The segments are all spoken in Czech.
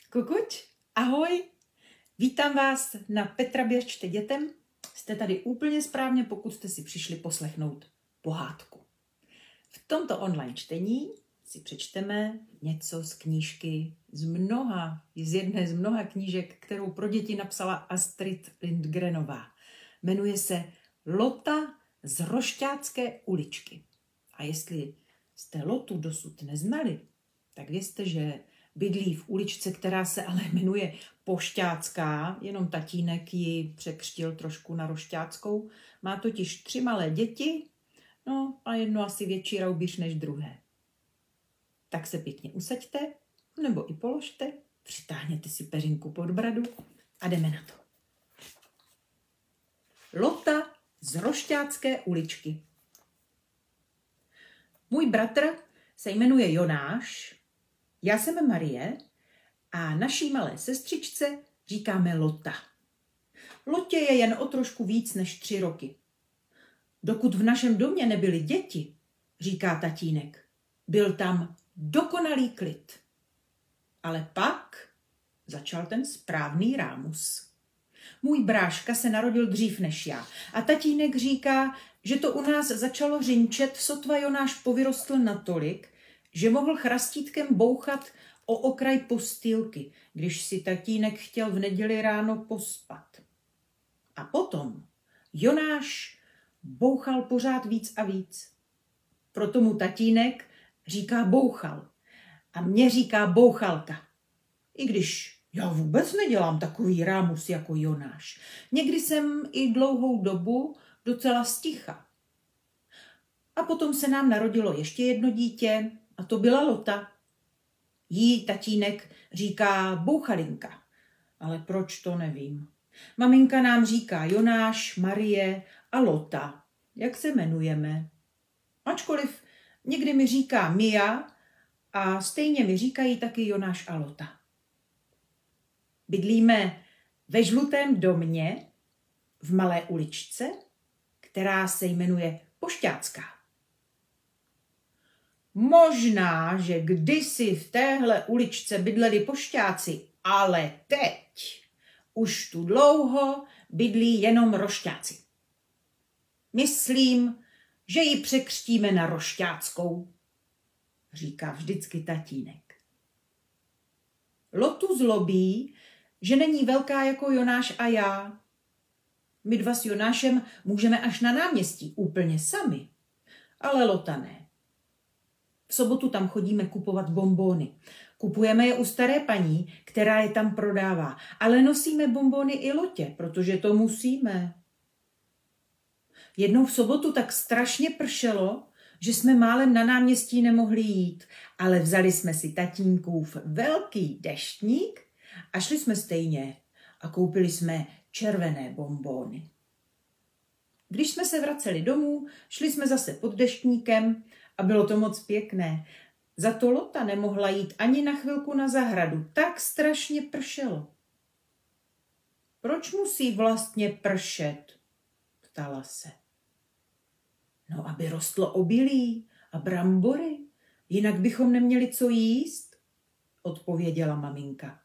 Kukuč, ahoj, vítám vás na Petra Běž čte dětem. Jste tady úplně správně, pokud jste si přišli poslechnout pohádku. V tomto online čtení si přečteme něco z knížky z jedné z mnoha knížek, kterou pro děti napsala Astrid Lindgrenová. Jmenuje se Lota z Rošťácké uličky. A jestli jste Lotu dosud neznali, tak vězte, že bydlí v uličce, která se ale jmenuje Pošťácká, jenom tatínek ji překřtil trošku na Rošťáckou. Má totiž 3 malé děti, no a jedno asi větší raubíř než druhé. Tak se pěkně usaďte, nebo i položte, přitáhněte si peřinku pod bradu a jdeme na to. Lota z Rošťácké uličky. Můj bratr se jmenuje Jonáš, já jsem Marie a naší malé sestřičce říkáme Lota. Lotě je jen o trošku víc než 3 roky. Dokud v našem domě nebyly děti, říká tatínek, byl tam dokonalý klid. Ale pak začal ten správný rámus. Můj bráška se narodil dřív než já a tatínek říká, že to u nás začalo řinčet, sotva Jonáš povyrostl natolik, že mohl chrastítkem bouchat o okraj postýlky, když si tatínek chtěl v neděli ráno pospat. A potom Jonáš bouchal pořád víc a víc. Proto mu tatínek říká bouchal a mě říká bouchalka. I když já vůbec nedělám takový rámus jako Jonáš. Někdy jsem i dlouhou dobu docela sticha. A potom se nám narodilo ještě jedno dítě a to byla Lota. Jí tatínek říká bouchalinka, ale proč to nevím. Maminka nám říká Jonáš, Marie a Lota, jak se jmenujeme. Ačkoliv někdy mi říká Mia a stejně mi říkají taky Jonáš a Lota. Bydlíme ve žlutém domě v malé uličce, která se jmenuje Pošťácká. Možná, že kdysi v téhle uličce bydleli pošťáci, ale teď už tu dlouho bydlí jenom Rošťáci. Myslím, že ji překřtíme na Rošťáckou, říká vždycky tatínek. Lotu zlobí, že není velká jako Jonáš a já. My dva s Jonášem můžeme až na náměstí úplně sami, ale Lota ne. V sobotu tam chodíme kupovat bonbóny. Kupujeme je u staré paní, která je tam prodává, ale nosíme bonbóny i Lotě, protože to musíme. Jednou v sobotu tak strašně pršelo, že jsme málem na náměstí nemohli jít, ale vzali jsme si tatínkův velký deštník a šli jsme stejně a koupili jsme červené bonbóny. Když jsme se vraceli domů, šli jsme zase pod deštníkem a bylo to moc pěkné. Za to Lota nemohla jít ani na chvilku na zahradu, tak strašně pršelo. Proč musí vlastně pršet? Ptala se. No, aby rostlo obilí a brambory, jinak bychom neměli co jíst, odpověděla maminka.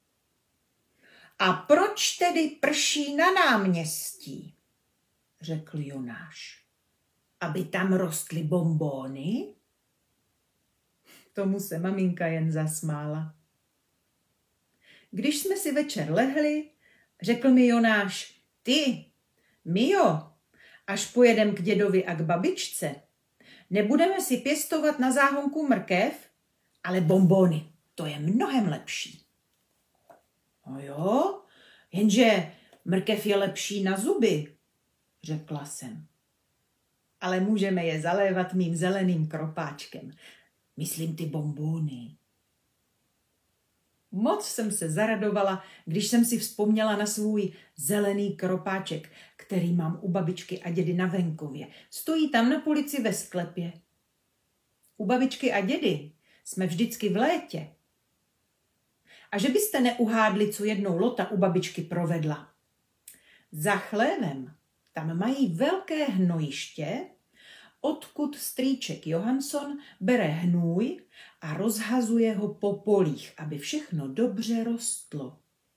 A proč tedy prší na náměstí? Řekl Jonáš. Aby tam rostly bonbóny? Tomu se maminka jen zasmála. Když jsme si večer lehli, řekl mi Jonáš, ty, Mio, až pojedem k dědovi a k babičce, nebudeme si pěstovat na záhonku mrkev, ale bonbóny, to je mnohem lepší. No jo, jenže mrkev je lepší na zuby, řekla jsem. Ale můžeme je zalévat mým zeleným kropáčkem. Myslím ty bonbóny. Moc jsem se zaradovala, když jsem si vzpomněla na svůj zelený kropáček, který mám u babičky a dědy na venkově. Stojí tam na polici ve sklepě. U babičky a dědy jsme vždycky v létě. A že byste neuhádli, co jednou Lota u babičky provedla. Za chlévem tam mají velké hnojiště odkud strýček Johansson bere hnůj a rozhazuje ho po polích, aby všechno dobře rostlo.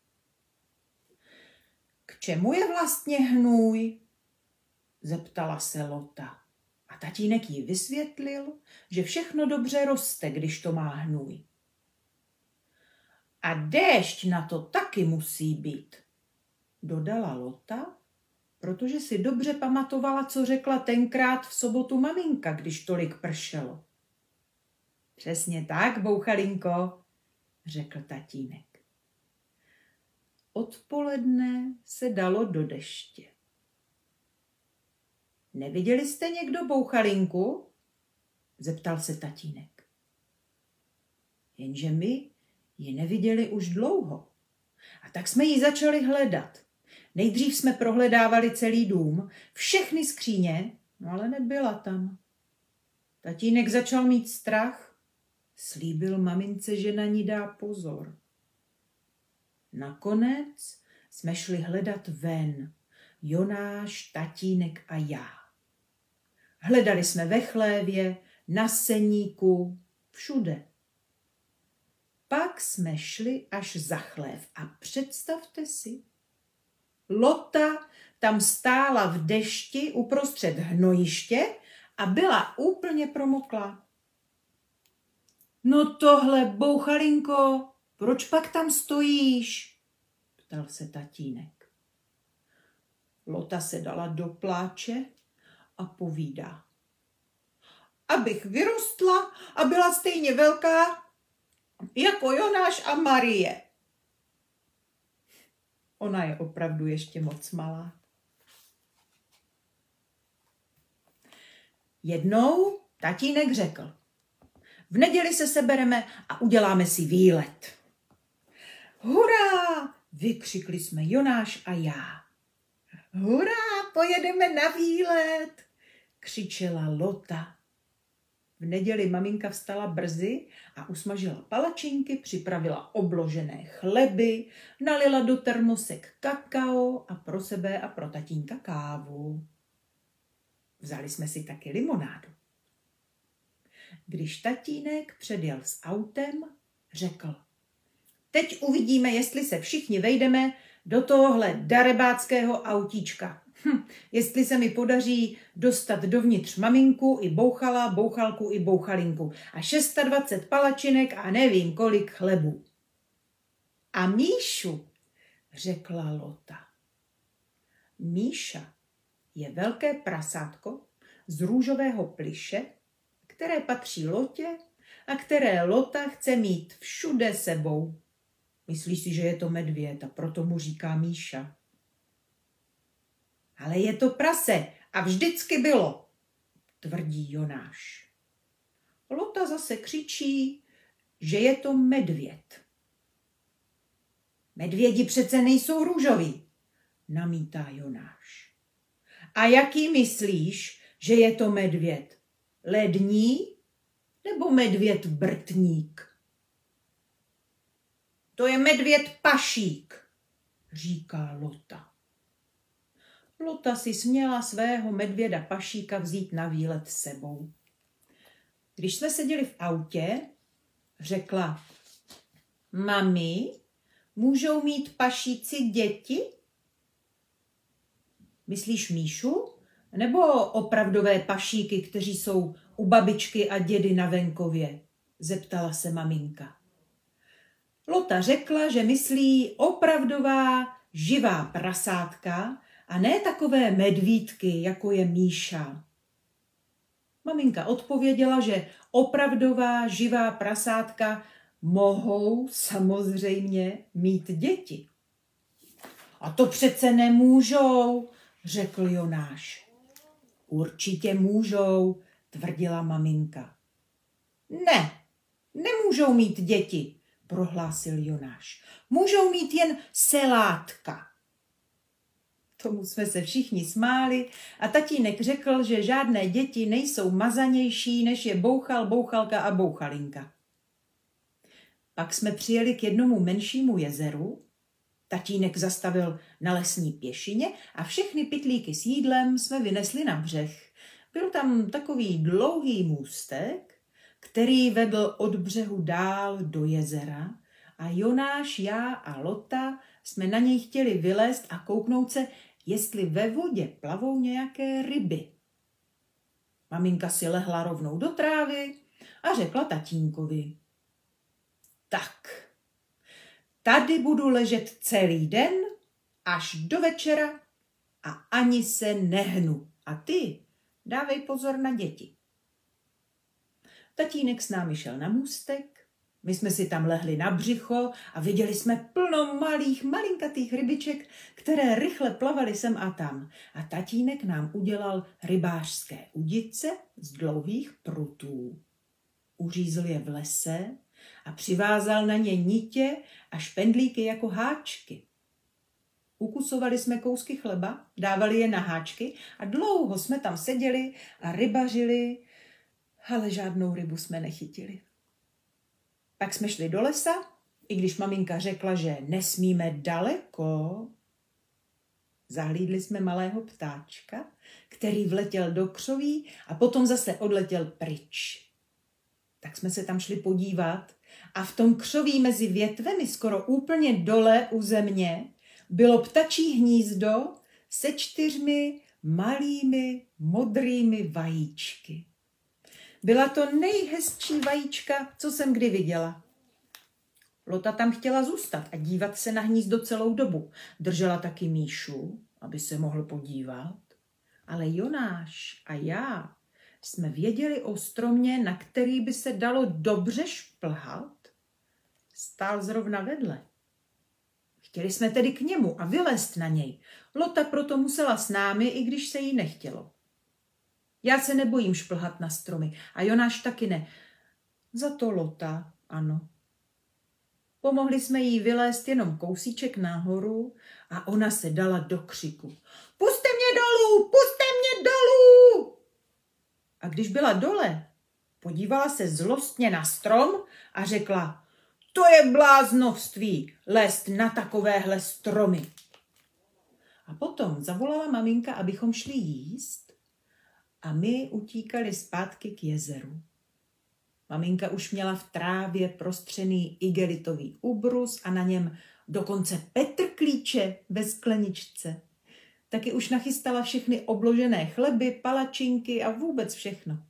K čemu je vlastně hnůj? Zeptala se Lota. A tatínek jí vysvětlil, že všechno dobře roste, když to má hnůj. A déšť na to taky musí být, dodala Lota, protože si dobře pamatovala, co řekla tenkrát v sobotu maminka, když tolik pršelo. Přesně tak, bouchalinko, řekl tatínek. Odpoledne se dalo do deště. Neviděli jste někdo bouchalinku? Zeptal se tatínek. Jenže my ji neviděli už dlouho. A tak jsme ji začali hledat. Nejdřív jsme prohledávali celý dům, všechny skříně, no ale nebyla tam. Tatínek začal mít strach, slíbil mamince, že na ní dá pozor. Nakonec jsme šli hledat ven, Jonáš, tatínek a já. Hledali jsme ve chlévě, na seníku, všude. Pak jsme šli až za chlév a představte si, Lota tam stála v dešti uprostřed hnojiště a byla úplně promoklá. No tohle, bouchalinko, proč pak tam stojíš? Ptal se tatínek. Lota se dala do pláče a povídá. Abych vyrostla a byla stejně velká jako Jonáš a Marie. Ona je opravdu ještě moc malá. Jednou tatínek řekl, v neděli se sebereme a uděláme si výlet. Hurá, vykřikli jsme Jonáš a já. Hurá, pojedeme na výlet, křičela Lota. V neděli maminka vstala brzy a usmažila palačinky, připravila obložené chleby, nalila do termosek kakao a pro sebe a pro tatínka kávu. Vzali jsme si taky limonádu. Když tatínek předjel s autem, řekl, teď uvidíme, jestli se všichni vejdeme do tohohle darebáckého autíčka. Jestli se mi podaří dostat dovnitř maminku i bouchala, bouchalku i bouchalinku a 26 palačinek a nevím kolik chlebů. A Míšu, řekla Lota. Míša je velké prasátko z růžového plyše, které patří Lotě a které Lota chce mít všude sebou. Myslíš si, že je to medvěd a proto mu říká Míša. Ale je to prase a vždycky bylo, tvrdí Jonáš. Lota zase křičí, že je to medvěd. Medvědi přece nejsou růžoví, namítá Jonáš. A jaký myslíš, že je to medvěd? Lední nebo medvěd brtník? To je medvěd pašík, říká Lota. Lota si směla svého medvěda pašíka vzít na výlet s sebou. Když jsme seděli v autě, řekla, mami, můžou mít pašíci děti? Myslíš Míšu? Nebo opravdové pašíky, kteří jsou u babičky a dědy na venkově? Zeptala se maminka. Lota řekla, že myslí opravdová živá prasátka a ne takové medvídky, jako je Míša. Maminka odpověděla, že opravdová živá prasátka mohou samozřejmě mít děti. A to přece nemůžou, řekl Jonáš. Určitě můžou, tvrdila maminka. Ne, nemůžou mít děti, prohlásil Jonáš. Můžou mít jen selátka. Tomu jsme se všichni smáli a tatínek řekl, že žádné děti nejsou mazanější, než je bouchal, bouchalka a bouchalinka. Pak jsme přijeli k jednomu menšímu jezeru, tatínek zastavil na lesní pěšině a všechny pytlíky s jídlem jsme vynesli na břeh. Byl tam takový dlouhý můstek, který vedl od břehu dál do jezera a Jonáš, já a Lota jsme na něj chtěli vylézt a kouknout se, jestli ve vodě plavou nějaké ryby. Maminka si lehla rovnou do trávy a řekla tatínkovi: tak, tady budu ležet celý den až do večera a ani se nehnu. A ty dávej pozor na děti. Tatínek s námi šel na můstek, my jsme si tam lehli na břicho a viděli jsme plno malinkatých rybiček, které rychle plavaly sem a tam. A tatínek nám udělal rybářské udice z dlouhých prutů. Uřízl je v lese a přivázal na ně nitě a špendlíky jako háčky. Ukusovali jsme kousky chleba, dávali je na háčky a dlouho jsme tam seděli a rybařili, ale žádnou rybu jsme nechytili. Pak jsme šli do lesa, i když maminka řekla, že nesmíme daleko. Zahlídli jsme malého ptáčka, který vletěl do křoví a potom zase odletěl pryč. Tak jsme se tam šli podívat a v tom křoví mezi větvemi skoro úplně dole u země bylo ptačí hnízdo se 4 malými modrými vajíčky. Byla to nejhezčí vajíčka, co jsem kdy viděla. Lota tam chtěla zůstat a dívat se na hnízdo celou dobu. Držela taky Míšu, aby se mohl podívat. Ale Jonáš a já jsme věděli o stromě, na který by se dalo dobře šplhat. Stál zrovna vedle. Chtěli jsme tedy k němu a vylézt na něj. Lota proto musela s námi, i když se jí nechtělo. Já se nebojím šplhat na stromy a Jonáš taky ne. Za to Lota, ano. Pomohli jsme jí vylézt jenom kousíček nahoru a ona se dala do křiku. Pusťte mě dolů, pusťte mě dolů! A když byla dole, podívala se zlostně na strom a řekla: to je bláznovství, lézt na takovéhle stromy. A potom zavolala maminka, abychom šli jíst a my utíkali zpátky k jezeru. Maminka už měla v trávě prostřený igelitový ubrus a na něm dokonce petrklíče ve skleničce. Taky už nachystala všechny obložené chleby, palačinky a vůbec všechno.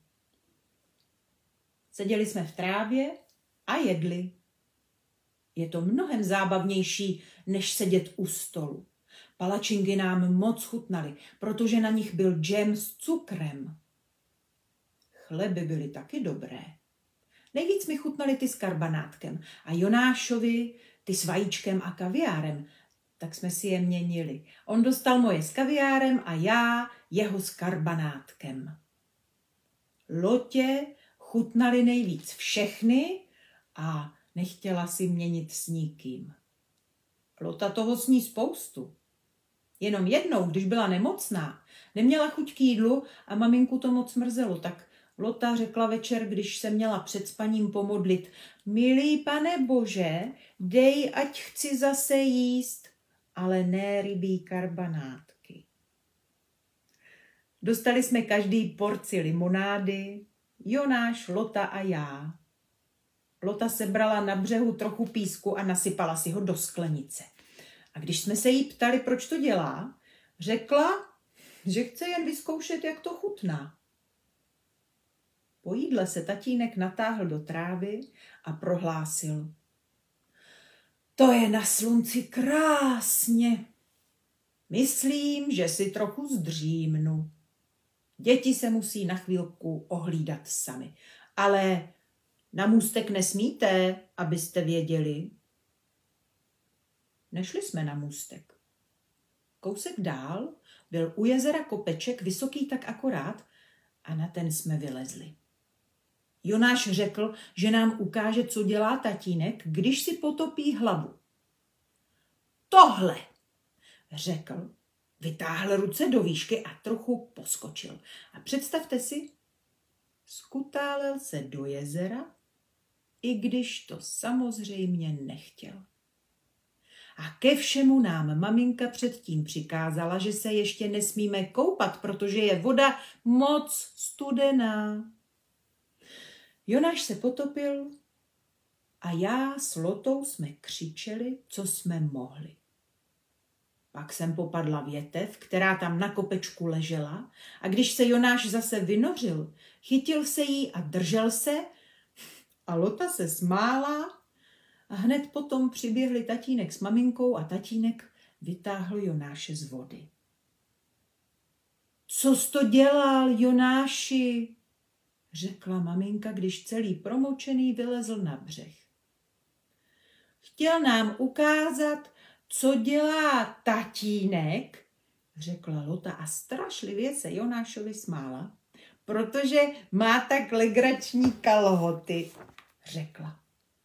Seděli jsme v trávě a jedli. Je to mnohem zábavnější, než sedět u stolu. Palačinky nám moc chutnaly, protože na nich byl džem s cukrem. Chleby byly taky dobré. Nejvíc mi chutnaly ty s karbanátkem a Jonášovi ty s vajíčkem a kaviárem, tak jsme si je měnili. On dostal moje s kaviárem a já jeho s karbanátkem. Lotě chutnaly nejvíc všechny a nechtěla si měnit s nikým. Lota toho sní spoustu. Jenom jednou, když byla nemocná, neměla chuť k jídlu a maminku to moc mrzelo, tak Lota řekla večer, když se měla před spaním pomodlit: milý Pane Bože, dej, ať chci zase jíst, ale ne rybí karbanátky. Dostali jsme každý porci limonády, Jonáš, Lota a já. Lota sebrala na břehu trochu písku a nasypala si ho do sklenice. A když jsme se jí ptali, proč to dělá, řekla, že chce jen vyzkoušet, jak to chutná. Po jídle se tatínek natáhl do trávy a prohlásil: to je na slunci krásně. Myslím, že si trochu zdřímnu. Děti se musí na chvílku ohlídat sami. Ale na můstek nesmíte, abyste věděli. Nešli jsme na můstek. Kousek dál byl u jezera kopeček, vysoký tak akorát, a na ten jsme vylezli. Jonáš řekl, že nám ukáže, co dělá tatínek, když si potopí hlavu. Tohle, řekl, vytáhl ruce do výšky a trochu poskočil. A představte si, skutálel se do jezera, i když to samozřejmě nechtěl. A ke všemu nám maminka předtím přikázala, že se ještě nesmíme koupat, protože je voda moc studená. Jonáš se potopil a já s Lotou jsme křičeli, co jsme mohli. Pak jsem popadla větev, která tam na kopečku ležela, a když se Jonáš zase vynořil, chytil se jí a držel se a Lota se smála a hned potom přiběhli tatínek s maminkou a tatínek vytáhl Jonáše z vody. Co jsi to dělal, Jonáši? Řekla maminka, když celý promočený vylezl na břeh. Chtěl nám ukázat, co dělá tatínek, řekla Lota a strašlivě se Jonášovi smála, protože má tak legrační kalhoty, řekla.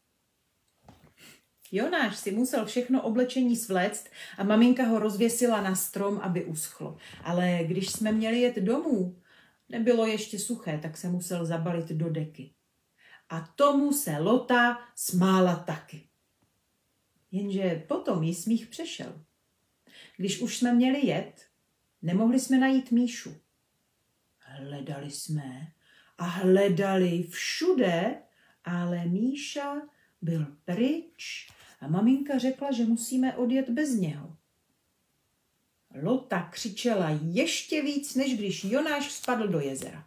Jonáš si musel všechno oblečení svléct a maminka ho rozvěsila na strom, aby uschlo. Ale když jsme měli jet domů, nebylo ještě suché, tak se musel zabalit do deky. A tomu se Lota smála taky. Jenže potom jí smích přešel. Když už jsme měli jet, nemohli jsme najít Míšu. Hledali jsme a hledali všude, ale Míša byl pryč a maminka řekla, že musíme odjet bez něho. Lota křičela ještě víc, než když Jonáš spadl do jezera.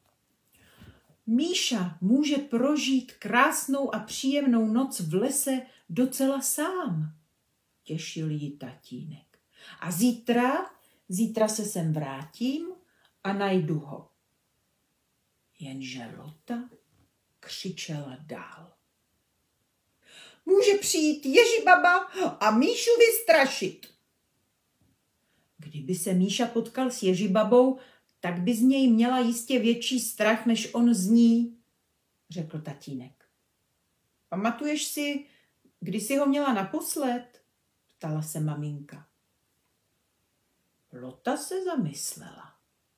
Míša může prožít krásnou a příjemnou noc v lese docela sám, těšil jí tatínek. A zítra se sem vrátím a najdu ho. Jenže Lota křičela dál. Může přijít Ježibaba a Míšu vystrašit. Kdyby se Míša potkal s Ježibabou, tak by z něj měla jistě větší strach, než on z ní, řekl tatínek. Pamatuješ si, kdy jsi ho měla naposled? Ptala se maminka. Lota se zamyslela.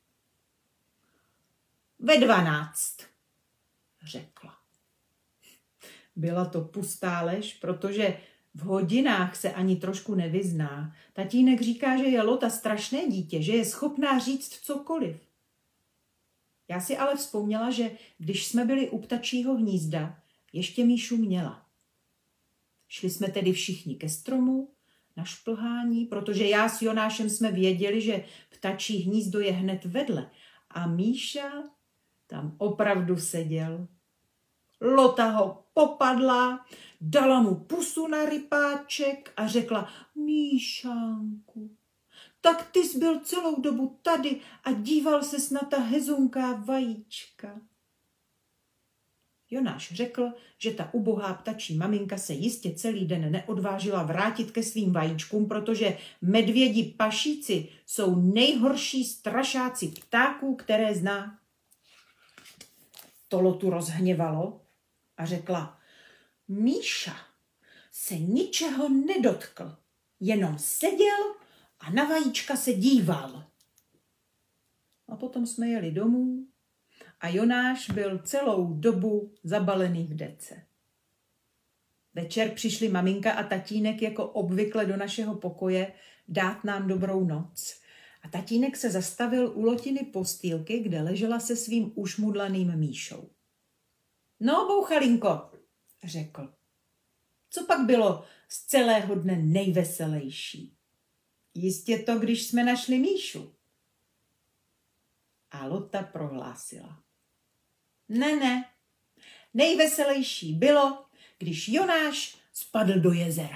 Ve 12, řekla. Byla to pustá lež, protože v hodinách se ani trošku nevyzná. Tatínek říká, že je Lota strašné dítě, že je schopná říct cokoliv. Já si ale vzpomněla, že když jsme byli u ptačího hnízda, ještě Míšu měla. Šli jsme tedy všichni ke stromu na šplhání, protože já s Jonášem jsme věděli, že ptačí hnízdo je hned vedle a Míša tam opravdu seděl. Lota ho popadla, dala mu pusu na rypáček a řekla, Míšánku, tak ty jsi byl celou dobu tady a díval ses na ta hezunká vajíčka. Jonáš řekl, že ta ubohá ptačí maminka se jistě celý den neodvážila vrátit ke svým vajíčkům, protože medvědi pašíci jsou nejhorší strašáci ptáků, které zná. To Lotu rozhněvalo a řekla, Míša se ničeho nedotkl, jenom seděl a na vajíčka se díval. A potom jsme jeli domů a Jonáš byl celou dobu zabalený v dece. Večer přišli maminka a tatínek jako obvykle do našeho pokoje dát nám dobrou noc. A tatínek se zastavil u Lotiny postýlky, kde ležela se svým ušmudlaným Míšou. No, bouchalinko, řekl. Co pak bylo z celého dne nejveselější? Jistě to, když jsme našli Míšu. A Lota prohlásila. Ne, nejveselější bylo, když Jonáš spadl do jezera.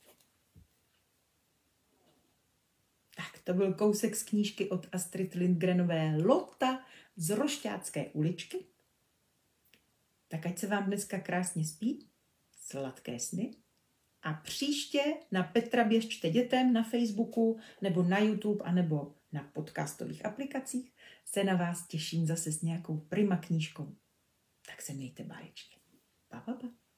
Tak, to byl kousek z knížky od Astrid Lindgrenové Lota z Rošťácké uličky. Tak ať se vám dneska krásně spí, sladké sny. A příště na Petra běžte dětem na Facebooku, nebo na YouTube, anebo na podcastových aplikacích se na vás těším zase s nějakou prima knížkou. Tak se mějte báječně. Pa.